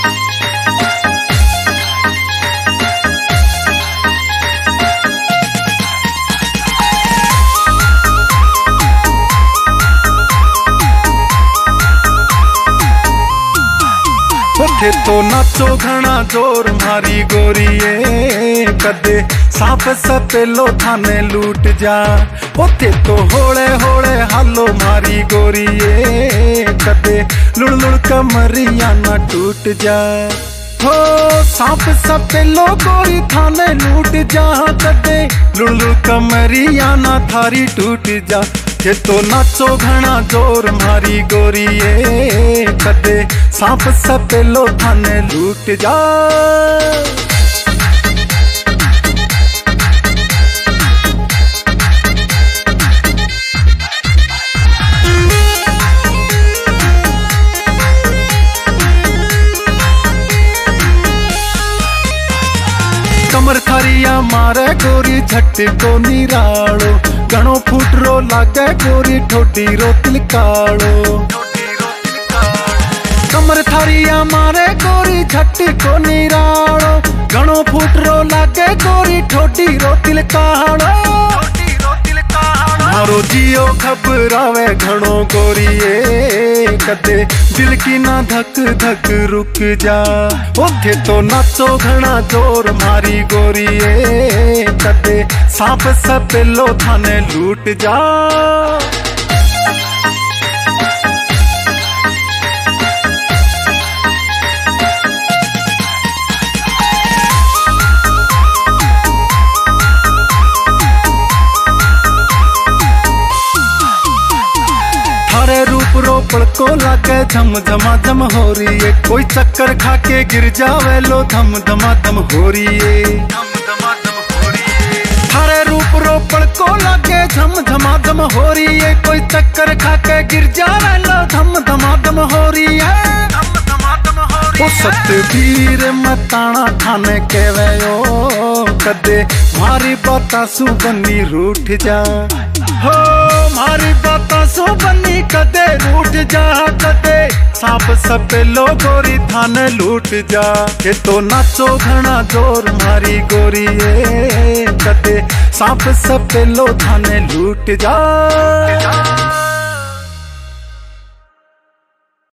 थे तो नाचो घना जोर मारी गोरिए, कदे सांप सपेलो थाने लूट जा। ओथे तो होले होले हालो मारी गोरिए, कदे लुड़ लुड़ कमरिया ना टूट जा। हो सांप सपेलो गोरी थाने लूट जा, कदे लुड़ लुड़ कमरिया ना थारी टूट जा। थे तो नाचो घना जोर मारी गोरिए, कदे सांप सपेलो थाने लूट जा। कमर थारिया मारे गोरी झट को निराड़ो, घणो फूटरो लागे गोरी ठोडी रो तिलकाड़ो। कमर थारिया मारे गोरी झट को निराड़ो, घणो फूटरो लागे गोरी ठोडी रो तिलकाड़ो। मारो जियो घबरावे घणो गोरिए, कदे दिल की ना धक धक रुक जा। ओथे तो नाचो घना जोर मारी गोरिए, कदे सांप सपेलो थाने लूट जा। थारे रूप रो पड़को लागे झम झमा झम हो रही है, कोई चक्कर खाके गिर जावे लो धम धमा धम हो रही है। थारे रूप रो पड़को लागे झम झमा झम हो रही है, कोई चक्कर खाके गिर जावे लो धम धमा धम हो रही है। ओ सतवीर मताना थाने केवे ओ, कदे मारी बाता सु बनी रूठ जा। हो मारी बाता सु बनी कदे रूठ जा, कदे सांप सपेलो गोरी थाने लूट जा। ये तो नाचो घना जोर मारी गोरिए, कदे सांप सपेलो थाने लूट जा।